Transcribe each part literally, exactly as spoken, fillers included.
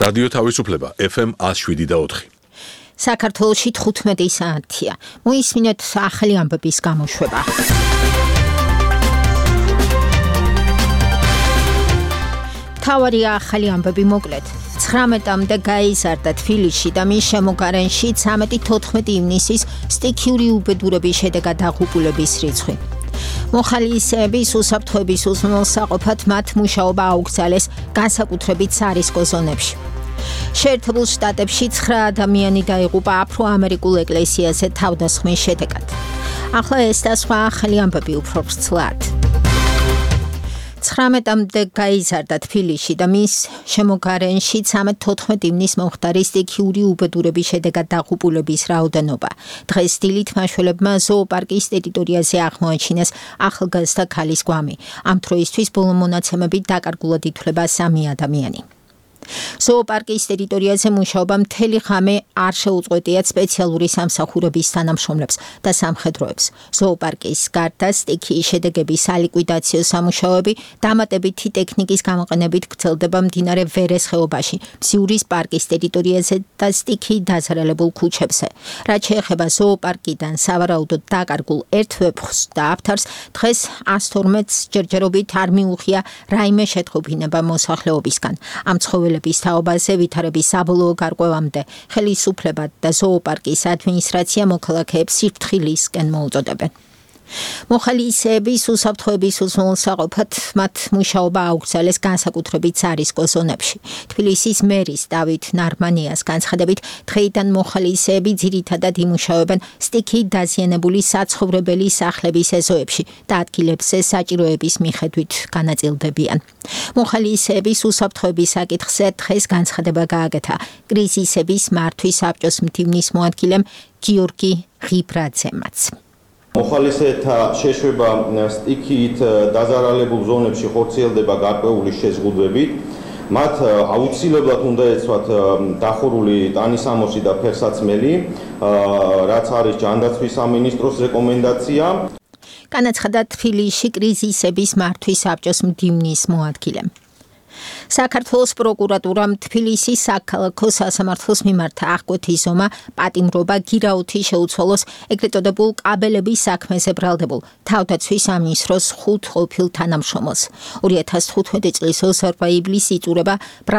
რადიო თავისუფლება ეფ ემ one oh seven და four. საქართველოში თხუთმეტი საათია. მოისმინეთ ახალი ამბების გამოშვება. მთავარი ახალი ამბები მოკლედ. ცხრამეტამდე გაიზარდა თბილისში და მის შემოგარენში thirteen-fourteen ივნისის სტიქიური უბედურების შედეგად დაღუპულების რიცხვი. მოხალისეების უსაფრთხოების უზრუნველსაყოფად მათ მუშაობა აუგზავნეს განსაკუთრებით სარისკო ზონებში. შეერთებულ შტატებში nine ადამიანი დაიღუპა აფრო-ამერიკულ ეკლესიაზე თავდასხმის შედეგად. ახლა ეს და სხვა ახალი ამბები უფრო ვრცლად. ცხრამეტამდე გაიზარდა თბილისში და მის შემოგარენში thirteen-fourteen ივნისს მომხდარი სტიქიური უბედურების შედეგად დაღუპულების რაოდენობა. დღეს დილით მაშველებმა ზოოპარკის ტერიტორიაზე აღმოაჩინეს ახალგაზრდა ქალის გვამი. ამ დროისთვის ბოლო მონაცემებით დაკარგულად ითვლება სამი ადამიანი. ზოოპარკის ტერიტორიაზე მუშაობა მთელი ღამე არ შეუწყვეტიათ სპეციალური სამსახურების თანამშრომლებს და სამხედროებს. ზოოპარკის გარდა სტიქიის შედეგების სალიკვიდაციო სამუშაოები დამატებითი ტექნიკის გამოყენებით გრძელდება მდინარე ვერეს ხეობაში, მზიურის პარკის ტერიტორიაზე და სტიქიით დაზარალებულ ქუჩებზე. რაც შეეხება ზოოპარკიდან სავარაუდოდ დაკარგულ ერთ ვეფხვს და აფთარს, დღეს one oh twelve ჯერჯერობით არ მიუღია რაიმე შეტყობინება მოსახლეობისგან. ამ ცხოველების თაობაზე ვითარების საბოლოო გარკვევამდე ხელისუფლება და ზოოპარკის ადმინისტრაცია მოქალაქეებს სიფრთხილისკენ მოუწოდებენ. მოხალისეების უსაფრთხოების უზრუნველსაყოფად მათ მუშაობა აუგზავნეს განსაკუთრებით სარისკო ზონებში. თბილისის მერის დავით ნარმანიას განცხადებით, დღეიდან მოხალისეები ძირითადად იმუშავებენ სტიქიით დაზიანებული საცხოვრებელი სახლების ეზოებში და ადგილებზე საჭიროების მიხედვით განაწილდებიან. მოხალისეების უსაფრთხოების საკითხზე დღეს განცხადება გააკეთა კრიზისების მართვის საბჭოს მდივნის მოადგილემ გიორგი ღიბრაძემაც. მოხალისეთა შეშვება სტიქიით დაზარალებულ ზონებში ხორციელდება გარკვეული შეზღუდვებით. მათ აუცილებლად უნდა ეცვათ დახურული ტანისამოსი და ფერსაცმელი, რაც არის ჯანდაცვის სამინისტროს რეკომენდაცია. განაცხადა თბილისში კრიზისების მართვის საბჭოს მდივნის მოადგილემ. საქართველოს პროკურატურამ თბილისის საქალაქო სასამართლოს მიმართ აღკვეთი ზომა პატიმრობა გირაუთი შეუცვალოს ეგრეთ წოდებულ კაბელების საქმეზე ბრალდებულ თავდაცვის სამინისტროს ხუთ ყოფილ თანამშრომელს. two thousand fifteen წლის ოცდაორი ივლისს იწურება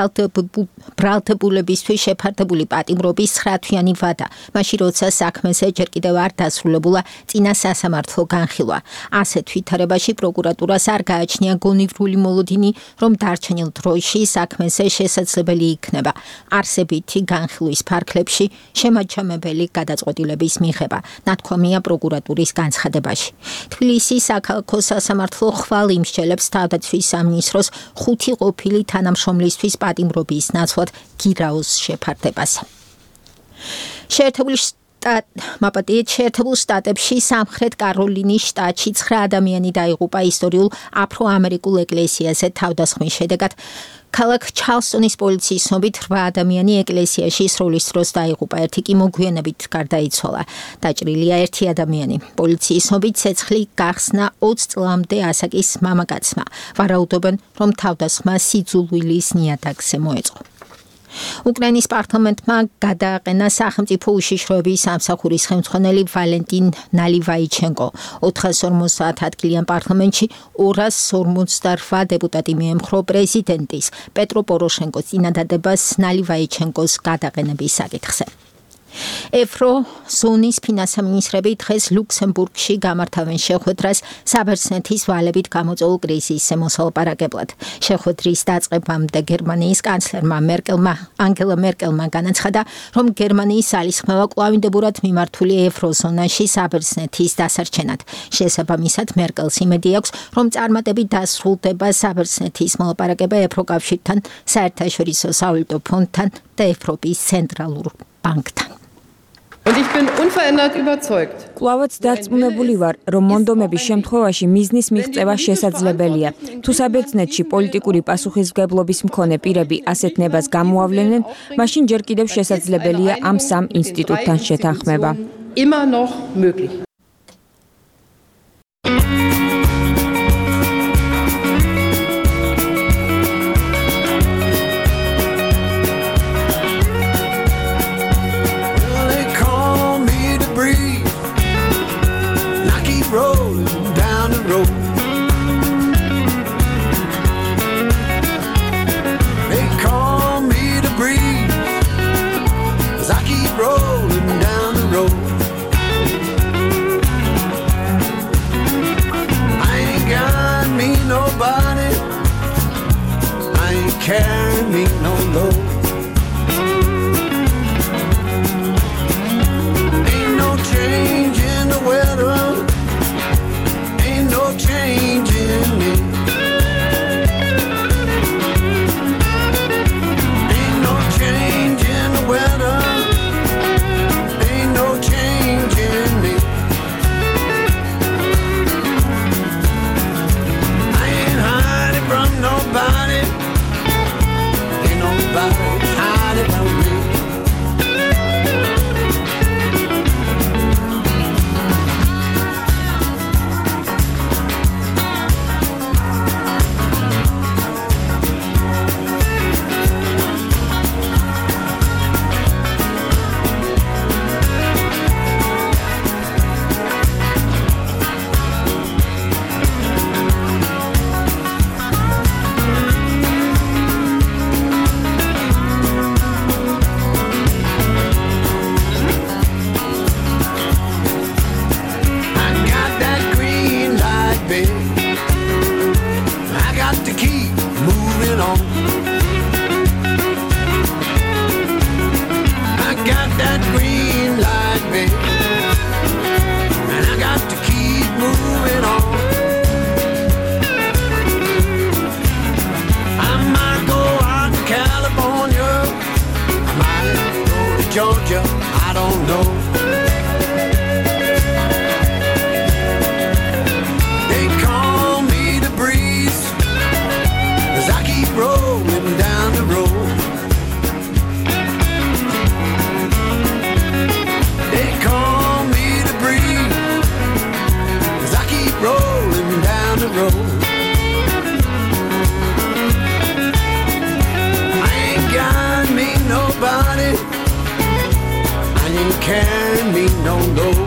ბრალდებულებისთვის შეფარდებული პატიმრობის nine თვიანი ვადა, მაშინ როცა საქმეზე ჯერ კიდევ არ დასრულებულა წინა სასამართლო განხილვა. ასეთ ვითარებაში პროკურატურას არ გააჩნია გონივრული მოლოდინი, რომ დარჩენილ დროში საქმეზე შესაძლებელი იქნება არსებითი განხილვის ფარგლებში შემაჯამებელი გადაწყვეტილების მიღება, ნათქვამია პროკურატურის განცხადებაში. თბილისის საქალაქო სასამართლო ხვალ იმსჯელებს თავდაცვის სამინისტროს ხუთი ყოფილი თანამშრომლისთვის პატიმრობის ნაცვლად გირაოს შეფარდებაზე. შეერთებული მაპატიეთ შეერთებულ შტატებში სამხრეთ კაროლინის შტატში nine ადამიანი დაიღუპა ისტორიულ აფრო-ამერიკულ ეკლესიაზე თავდასხმის შედეგად. ქალაქ ჩარლსტონის პოლიციის ცნობით eight ადამიანი ეკლესიაში სროლის დროს დაიღუპა, ერთი კი მოგვიანებით გარდაიცვალა. დაჭრილია ერთი ადამიანი. პოლიციის ცნობით ცეცხლი გახსნა twenty წლამდე ასაკის მამაკაცმა. ვარაუდობენ, რომ თავდასხმა სიძულვილის ნიადაგზე მოეწყო. უკრაინის პარლამენტმა გადააყენა სახელმწიფო უშიშროების სამსახურის ხელმძღვანელი ვალენტინ ნალივაიჩენკო. four hundred forty ადგილიან პარლამენტში two hundred forty-eight დეპუტატი მიემხრო პრეზიდენტის პეტრო პოროშენკოს წინადადებას ნალივაიჩენკოს გადაყენების საკითხზე. ევროზონის ფინანსამინისტრები დღეს ლუქსემბურგში გამართავენ შეხვედრას საბერძნეთის ვალებით გამოწვეულ კრიზისზე მოსალაპარაკებლად. შეხვედრის დაწყებამდე გერმანიის კანცლერმა მერკელმა ანგელა მერკელმა განაცხადა, რომ გერმანიის ძალისხმევა კვლავინდებურად მიმართული ევროზონაში საბერძნეთის დასარჩენად. შესაბამისად მერკელს იმედი აქვს, რომ წარმატებით დასრულდება საბერძნეთის მოლაპარაკება ევროკავშირთან, საერთაშორისო სავალუტო ფონდთან და ევროპის ცენტრალურ ბანკთან. Und ich bin unverändert überzeugt. კვლავაც დარწმუნებული ვარ, რომ მონდომების შემთხვევაში მიზნის მიღწევა შესაძლებელია. თუ საბერძნეთში პოლიტიკური პასუხისმგებლობის მქონე პირები ასეთ ნებას გამოავლენენ, მაშინ ჯერ კიდევ შესაძლებელია ამ სამ ინსტიტუტთან შეთანხმება. Immer noch möglich. rolling down the road. They call me the breeze as I keep rolling down the road. I ain't got me nobody, I ain't carrying me no load. Ain't no change in the weather, ain't no change in me. Ain't no change in the weather, ain't no change in me. I ain't hiding from nobody, ain't nobody hiding from me. Georgia, I don't know. They call me the breeze as I keep rolling down the road. They call me the breeze as I keep rolling down the road. I ain't got me nobody, ain't carrying me no load.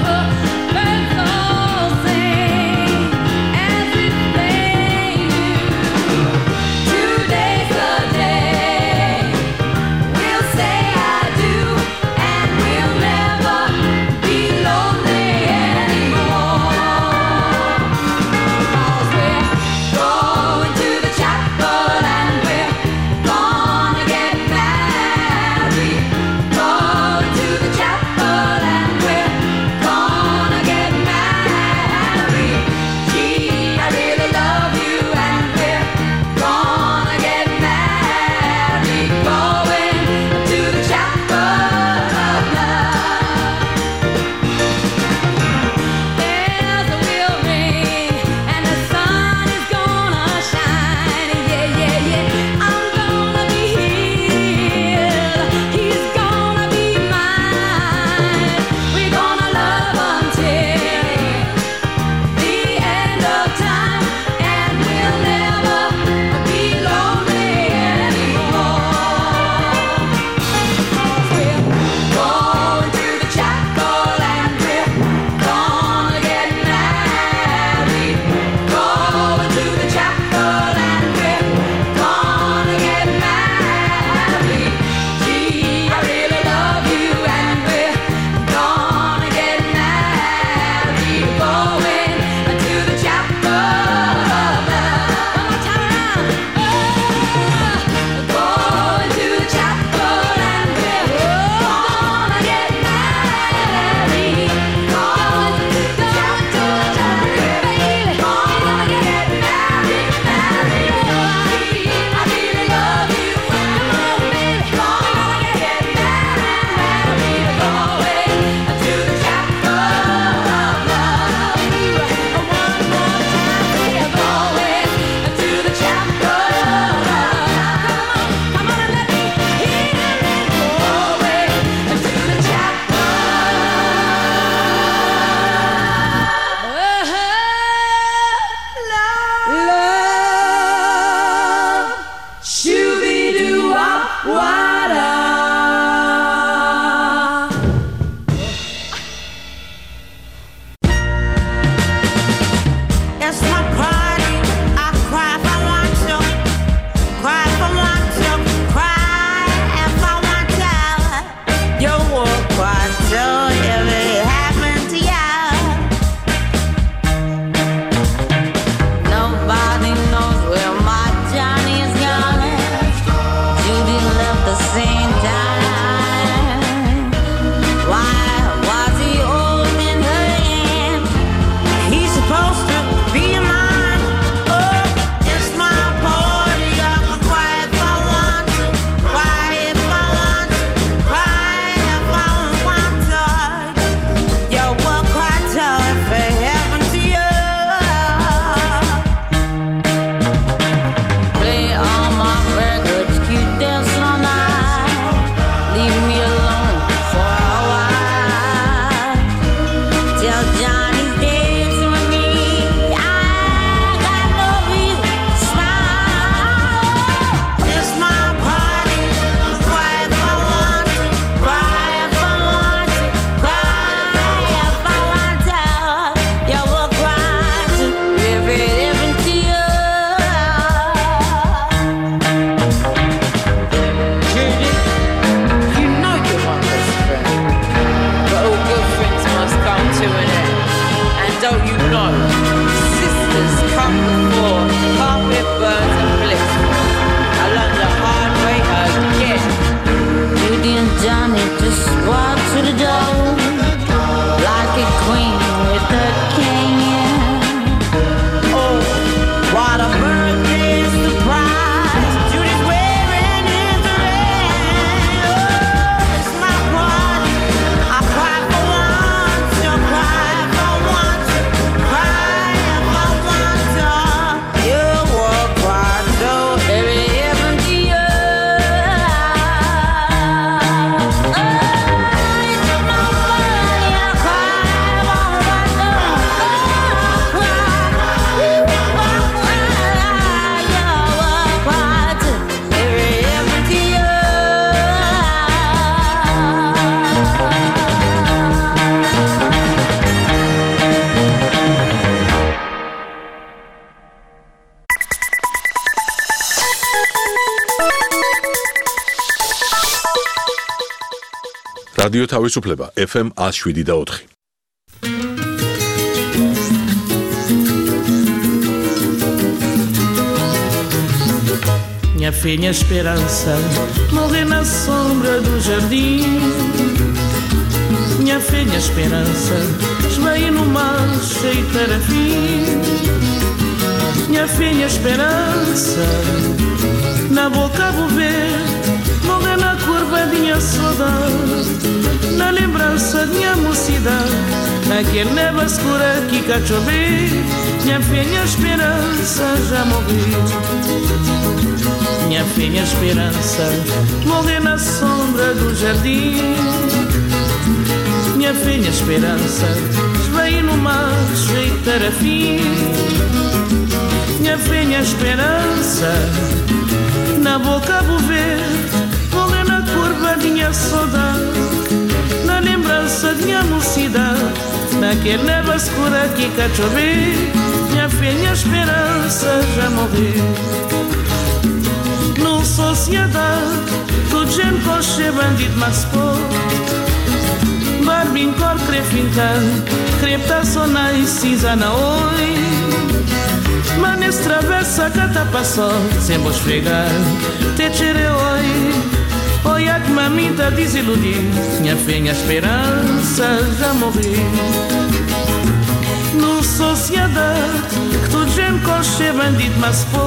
You რადიო თავისუფლება ეფ ემ one oh seven და four. Minha fé, minha esperança, morrer na sombra do jardim. Minha fé, minha esperança, esvair no mar cheio de tarafim. Minha fé, minha esperança, na boca vou ver, morrer na curva de minha saudade, na lembrança de minha mocidade, naquele neva escura que cá chover. Minha fé, minha esperança, já morri. Minha fé, minha esperança, morrer na sombra do jardim. Minha fé, minha esperança, esvair no mar cheio de tarafim. Minha fé, minha esperança, na boca vou ver, morrer na curva de minha saudade, na lembrança de minha mocidade, naquele neva escura que cá chover. Minha fé, minha esperança, já morreu. Numa sociedade, tudo gente coche bandido mas pô. Barbin cor crefintan, crepta sona e cinza na oi. Manes travessa cata passou, sem vos fregar, te tire oi. Oi a que mamita desiludir, minha fé, minha esperança já morri. Numa sociedade, que tudo gente coche bandido mas pô.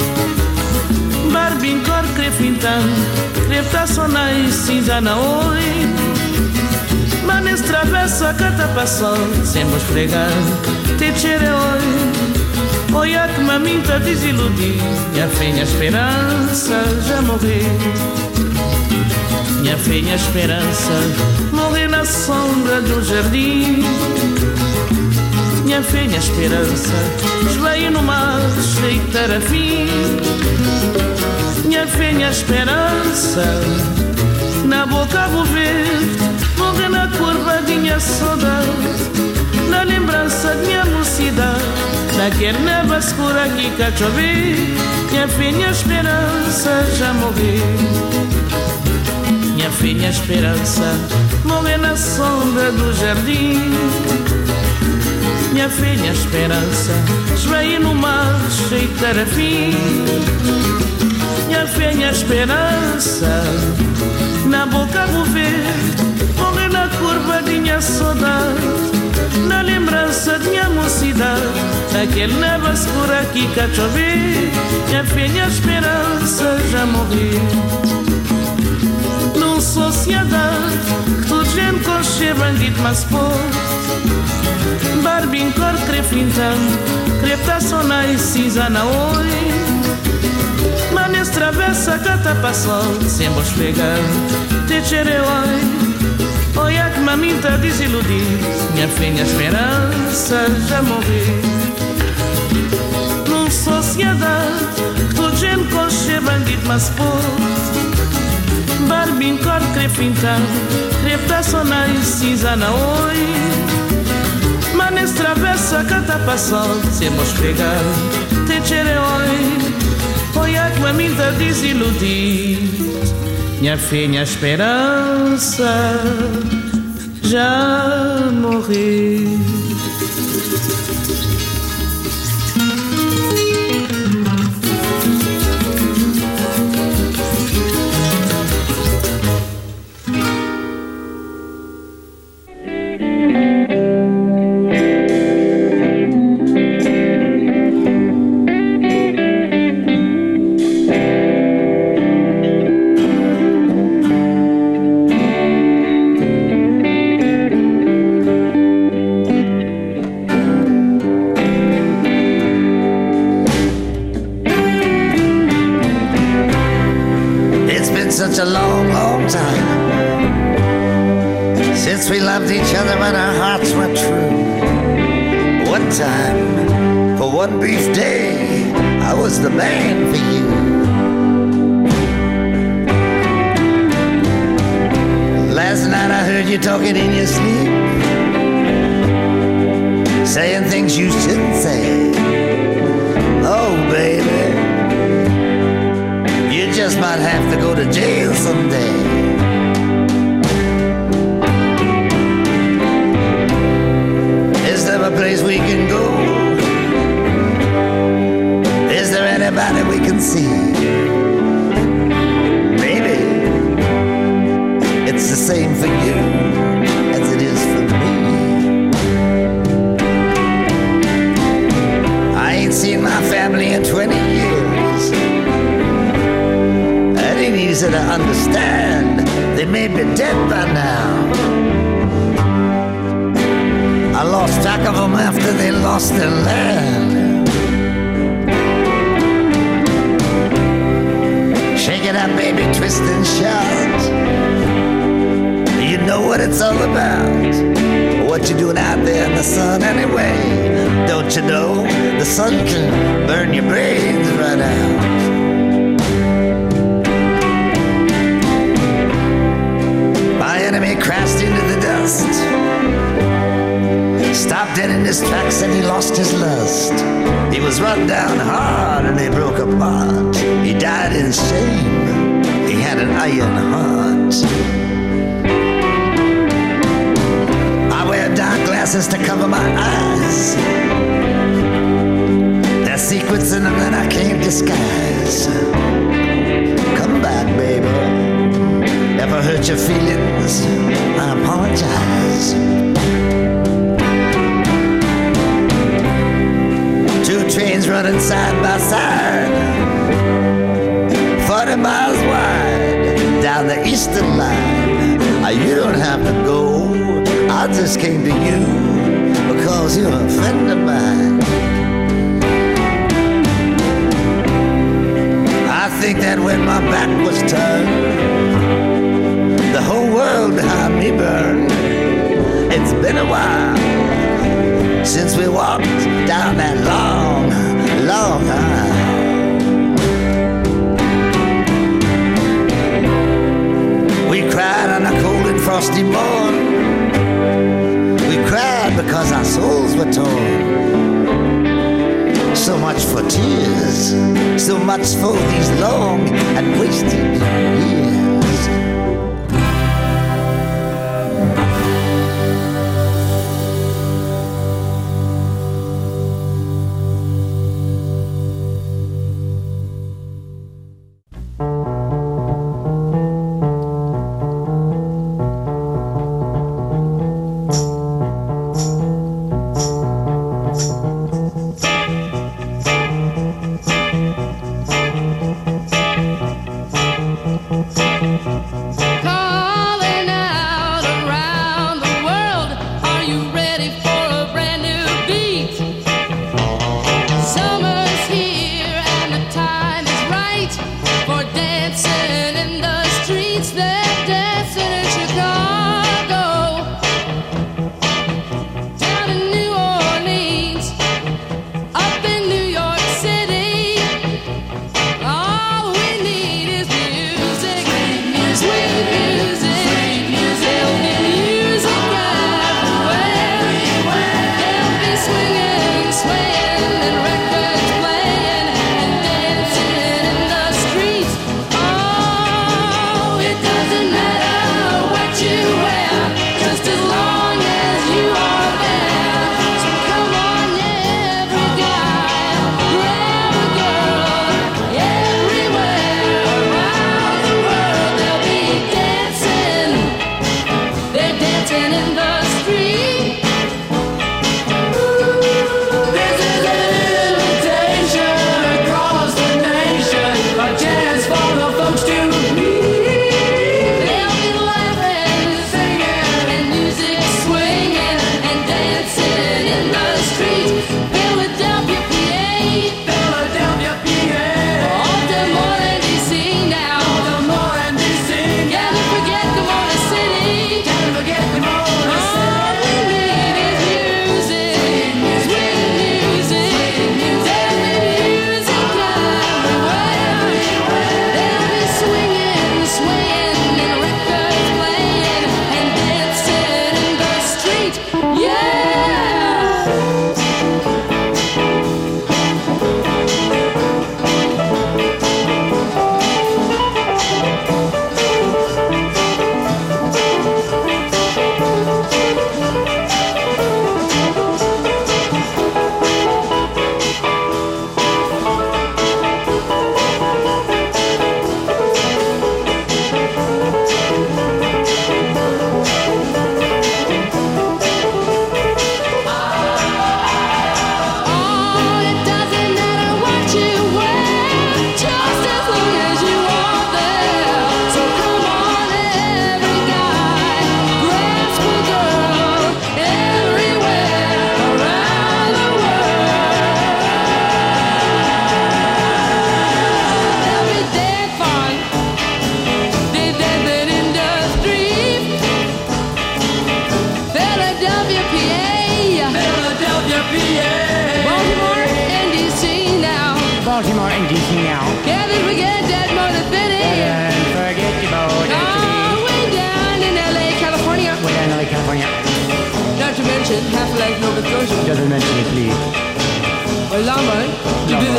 Barbin cor crefintan, crepta sona e cinza na oi. Manes travessa cata passou, sem vos fregar, te tire oi. Oi a que mamita desiludir, minha fé, minha esperança já morri. Minha fé, minha esperança, morrer na sombra do jardim. Minha fé, minha esperança, esvair no mar cheio de tarafim. Minha fé, minha esperança, na boca vou ver, morrer na curva de minha saudade, na lembrança de minha mocidade, naquele neva escura que cá chover. Minha fé, minha esperança já morreu. Minha fé, minha esperança, morrer na sombra do jardim. Minha fé, minha esperança, esvair no mar cheio de tarafim. Minha fé, minha esperança, na boca vou ver, morrer na curva de minha saudade, na lembrança de minha mocidade, naquele neva escura que cá chover. Minha fé, minha esperança já morreu. Numa sociedade, que tudo gente coche bandido mas pô. Barbin cor crefintan, crepta sona e cinza na oi. Manes travessa cata passou, sem vos fregar, te tire oi. Oi a que mamita desiludir, minha fé, minha esperança já morri. Numa sociedade, que tudo gente coche bandido mas pô. Barbin cor crefintan, crepta sona e cinza na oi. Manes travessa cata passou, sem vos fregar, te tire oi. Oi a que mamita desiludir, minha fé, minha esperança já morri. Such a long, long time since we loved each other when our hearts were true. One time, for one brief day, I was the man for you. Last night I heard you talking in your sleep, saying things you shouldn't say. Oh, baby, you just might have to go to jail someday. land. They may be dead by now. I lost track of them after they lost their land. Shake it up, baby, twist and shout. You know what it's all about. What you doing out there in the sun anyway? Don't you know the sun can burn your brains right out? My enemy crashed into the dust, stopped dead in his tracks and he lost his lust. He was run down hard and he broke apart. He died in shame, he had an iron heart. I wear dark glasses to cover my eyes. There's secrets in them that I can't disguise. Come back, baby. Ever hurt your feelings? I apologize. Two trains running side by side, forty miles wide, down the eastern line. You don't have to go, I just came to you because you're a friend of mine. I think that when my back was turned, the whole world behind me burned. It's been a while since we walked down that long, long aisle. We cried on a cold and frosty morn. We cried because our souls were torn. So much for tears, so much for these long and wasted years.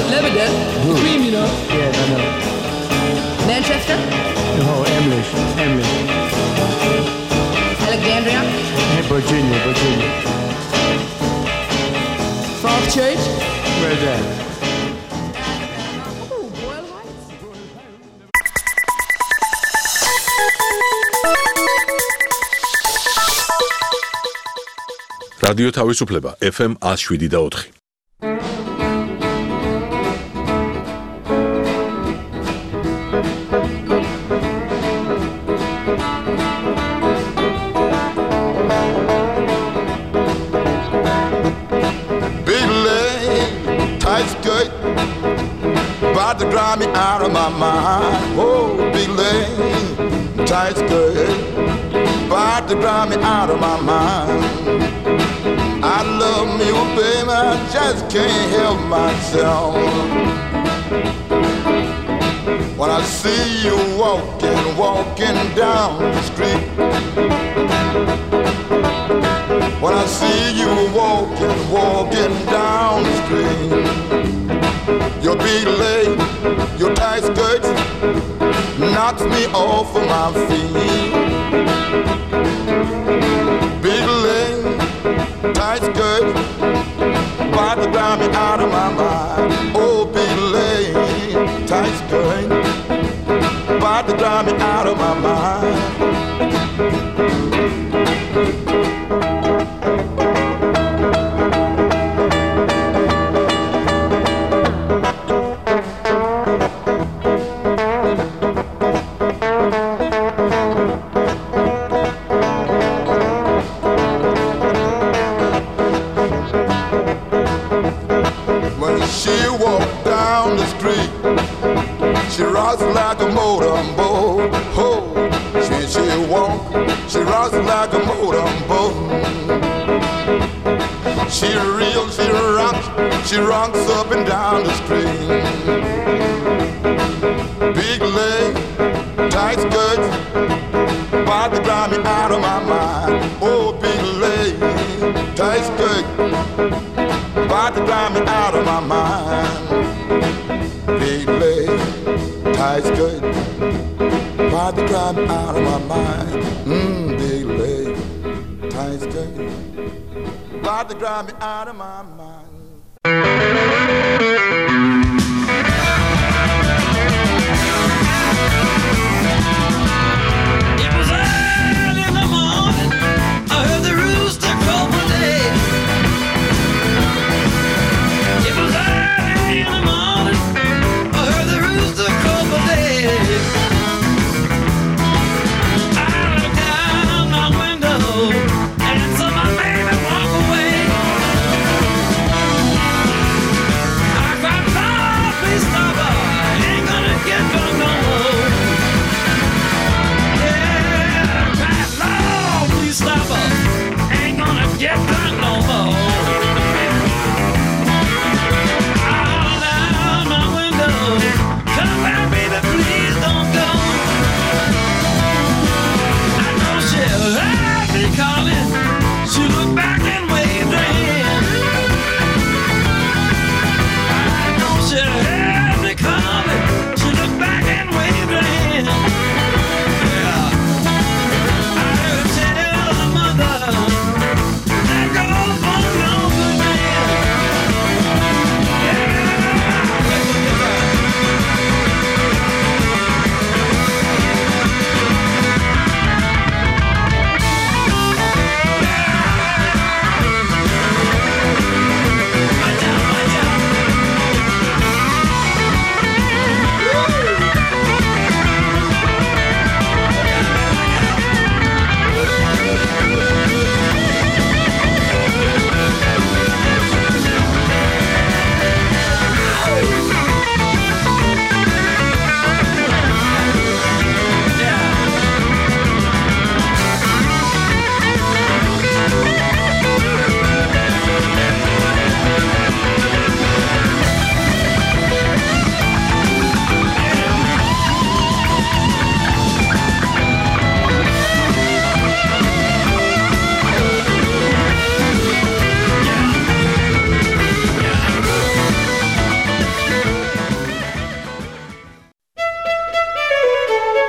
Lebanon, the cream, you know. Yes, I know. Manchester, No, English, English. Alexandria, Hey, Virginia, Virginia. Falls Church. Where's that? რადიო თავისუფლება ეფ ემ one oh seven და four. About to drive me out of my mind. Oh, big leg, tight skirt, about to drive me out of my mind. I love me, oh baby, I just can't help myself. When I see you walking, walking down the street. When I see you walking, walking down the street. Your big leg, your tight skirts knocks me off of my feet. Big leg, tight skirts, about to drive me out of my mind. Oh, big leg, tight skirt, about to drive me out of my mind. She rocks like a motorboat. Oh, she she walk. She rocks like a motorboat. She reels, she rocks, she rocks up and down the street. Big leg, tight skirts, about to drive me out of my mind. Oh, big leg, tight skirt, about to drive me out of my mind. Big leg, tight skirt, about to drive me out of my mind. Mmm, big leg, tight skirt, about to drive me out of my mind. It was early in the morning. I heard the rooster crow one day. It was early in the morning. I heard the rooster crow one day. I looked out my window and saw my baby walk away.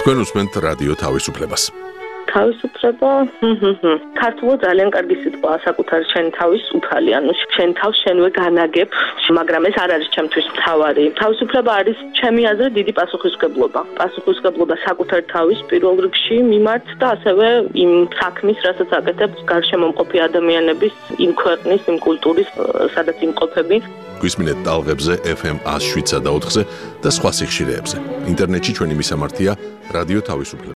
თქვენ უსმენთ რადიო თავისუფლებას. თავისუფლება, ქართულად ძალიან კარგი სიტყვაა საკუთარი შენი თავის უფალი, ანუ შენ თავს შენვე განაგებ, მაგრამ ეს არ არის ჩემთვის მთავარი. თავისუფლება არის ჩემი აზრით დიდი პასუხისმგებლობა. პასუხისმგებლობა საკუთარი თავის პირველ რიგში მიმართ და ასევე იმ საქმის, რასაც აკეთებს გარშემომყოფი ადამიანების, იმ ქვეყნის, იმ კულტურის, სადაც იმყოფები. გვისმინეთ ტალღებზე F M one oh seven და ოთხზე და სხვა სიხშირეებზე. ინტერნეტში ჩვენი მისამართია რადიო თავისუფლება.